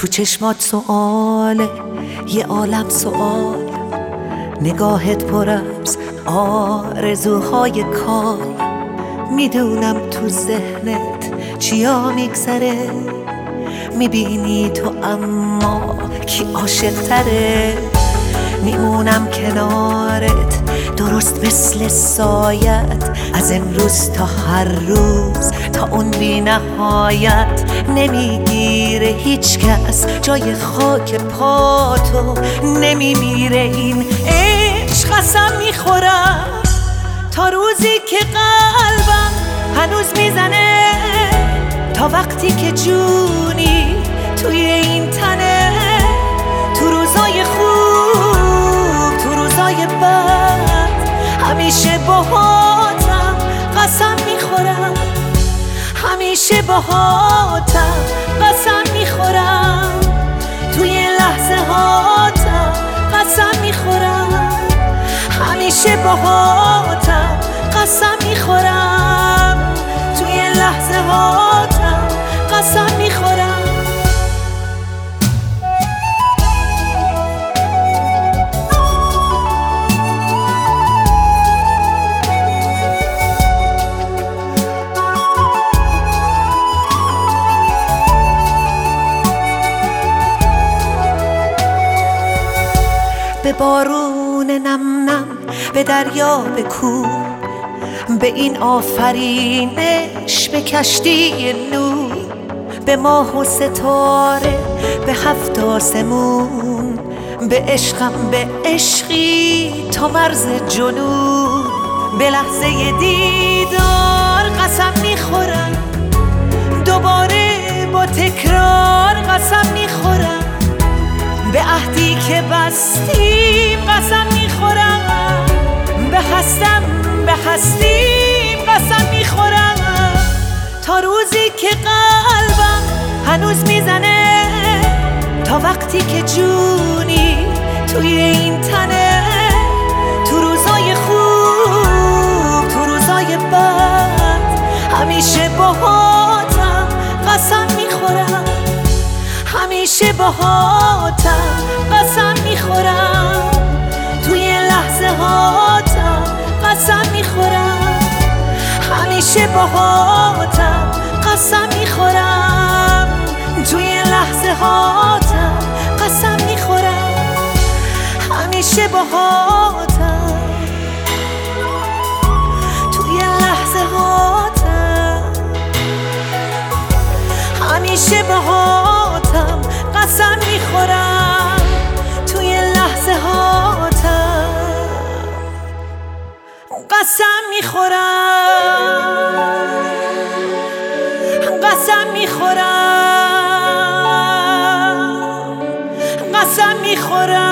تو چشمات سؤاله، یه عالم سؤال، نگاهت پر از آرزوهای کال. میدونم تو ذهنت چیا میگذره، میبینی تو اما کی عاشق تره. میمونم کنارت درست مثل سایت، از امروز تا هر روز تا اون بی نهایت. نمیگیره هیچ کس جای خاک پاتو، نمیمیره این عشق. قسم میخورم تا روزی که قلبم هنوز میزنه، تا وقتی که جونی توی این تنه. تو روزای خوب، تو روزای بد، همیشه باهاتم قسم میخورم. همیشه باهاتم قسم میخورم. توی لحظه هاتم قسم میخورم. همیشه باهاتم قسم میخورم. توی لحظه هاتم قسم میخورم. به بارون نم نم، به دریا، به کوه، به این آفرینش، به کشتی نور، به ماه و ستاره، به هفت آسمون، به عشقم، به عشقی تا مرز جنون. به لحظه دیدار قسم میخورم، دوباره با تکرار قسم میخورم. به عهدی که بستیم قسم میخورم. به هستیم قسم میخورم. تا روزی که قلبم هنوز میزنه، تا وقتی که جونی توی این تنه. تو روزای خوب، تو روزای بد، همیشه باهاتم قسم میخورم. همیشه باهاتم قسم میخورم. توی لحظه هاتم قسم میخورم. همیشه باهاتم قسم میخورم. توی لحظه هاتم قسم میخورم. همیشه باهاتم. توی لحظه هاتم همیشه باهاتم قسم میخورم. توی لحظه هاتم قسم میخورم. قسم میخورم. قسم میخورم.